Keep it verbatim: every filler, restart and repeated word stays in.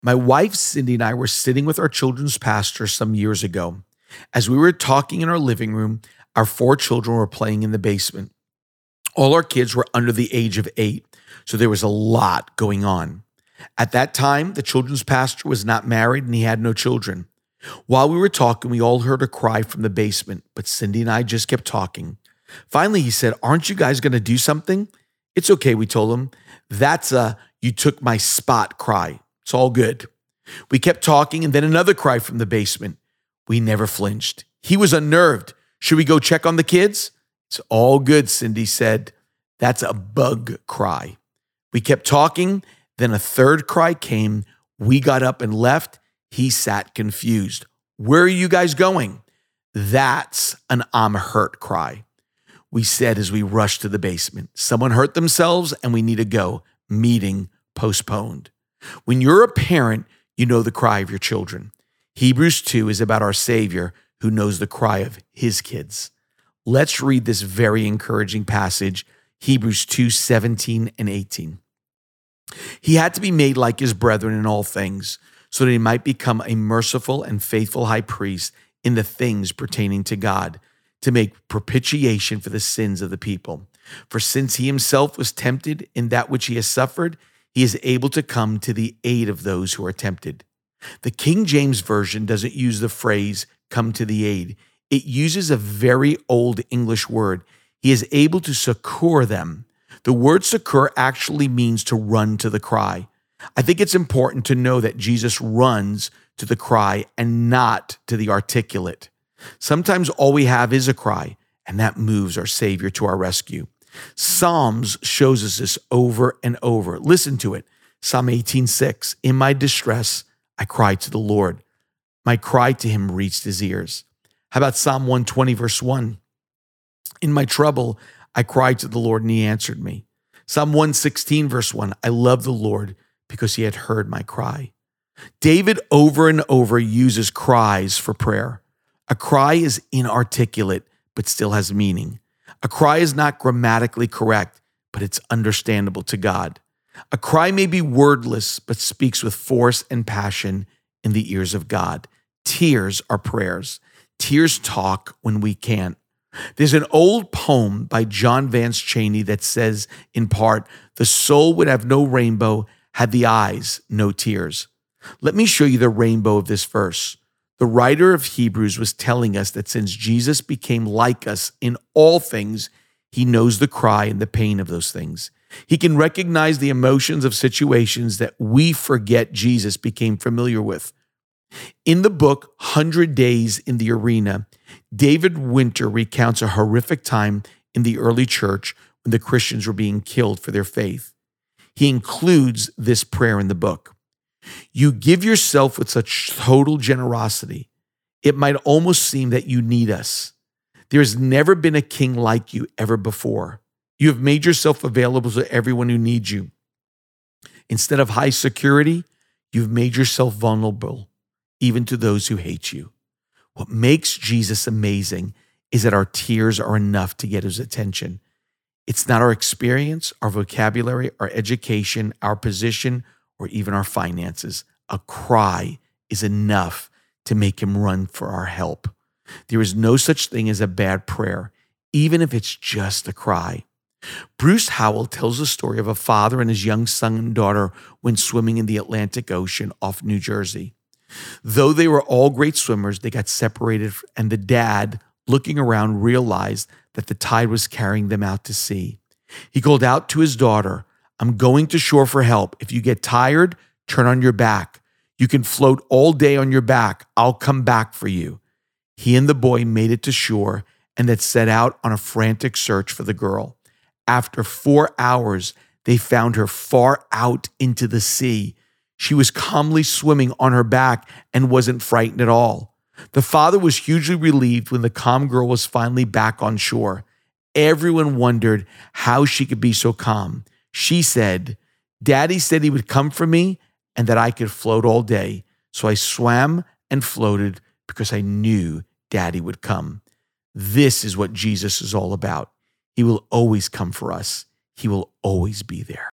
My wife, Cindy, and I were sitting with our children's pastor some years ago. As we were talking in our living room, our four children were playing in the basement. All our kids were under the age of eight, so there was a lot going on. At that time, the children's pastor was not married and he had no children. While we were talking, we all heard a cry from the basement, but Cindy and I just kept talking. Finally, he said, "Aren't you guys going to do something?" "It's okay," we told him. "That's a 'you took my spot' cry. It's all good." We kept talking, and then another cry from the basement. We never flinched. He was unnerved. "Should we go check on the kids?" "It's all good," Cindy said. "That's a bug cry." We kept talking. Then a third cry came. We got up and left. He sat confused. "Where are you guys going?" "That's an 'I'm hurt' cry," we said as we rushed to the basement. "Someone hurt themselves and we need to go. Meeting postponed." When you're a parent, you know the cry of your children. Hebrews two is about our Savior who knows the cry of his kids. Let's read this very encouraging passage, Hebrews two, seventeen and eighteen. "He had to be made like his brethren in all things, so that he might become a merciful and faithful high priest in the things pertaining to God, to make propitiation for the sins of the people. For since he himself was tempted in that which he has suffered, he is able to come to the aid of those who are tempted." The King James Version doesn't use the phrase "come to the aid." It uses a very old English word. He is able to succor them. The word succor actually means to run to the cry. I think it's important to know that Jesus runs to the cry and not to the articulate. Sometimes all we have is a cry, and that moves our Savior to our rescue. Psalms shows us this over and over. Listen to it. Psalm eighteen six, "In my distress, I cried to the Lord. My cry to him reached his ears." How about Psalm one twenty, verse one? "In my trouble, I cried to the Lord and he answered me." Psalm one sixteen, verse one, "I love the Lord because he had heard my cry." David over and over uses cries for prayer. A cry is inarticulate, but still has meaning. A cry is not grammatically correct, but it's understandable to God. A cry may be wordless, but speaks with force and passion in the ears of God. Tears are prayers. Tears talk when we can't. There's an old poem by John Vance Cheney that says, in part, "The soul would have no rainbow had the eyes no tears." Let me show you the rainbow of this verse. The writer of Hebrews was telling us that since Jesus became like us in all things, he knows the cry and the pain of those things. He can recognize the emotions of situations that we forget Jesus became familiar with. In the book, one hundred Days in the Arena, David Winter recounts a horrific time in the early church when the Christians were being killed for their faith. He includes this prayer in the book. "You give yourself with such total generosity, it might almost seem that you need us. There has never been a king like you ever before. You have made yourself available to everyone who needs you. Instead of high security, you've made yourself vulnerable, even to those who hate you." What makes Jesus amazing is that our tears are enough to get his attention. It's not our experience, our vocabulary, our education, our position, or even our finances. A cry is enough to make him run for our help. There is no such thing as a bad prayer, even if it's just a cry. Bruce Howell tells the story of a father and his young son and daughter when swimming in the Atlantic Ocean off New Jersey. Though they were all great swimmers, they got separated, and the dad, looking around, realized that the tide was carrying them out to sea. He called out to his daughter, "I'm going to shore for help. If you get tired, turn on your back. You can float all day on your back. I'll come back for you." He and the boy made it to shore and then set out on a frantic search for the girl. After four hours, they found her far out into the sea. She was calmly swimming on her back and wasn't frightened at all. The father was hugely relieved when the calm girl was finally back on shore. Everyone wondered how she could be so calm. She said, "Daddy said he would come for me and that I could float all day. So I swam and floated because I knew Daddy would come." This is what Jesus is all about. He will always come for us. He will always be there.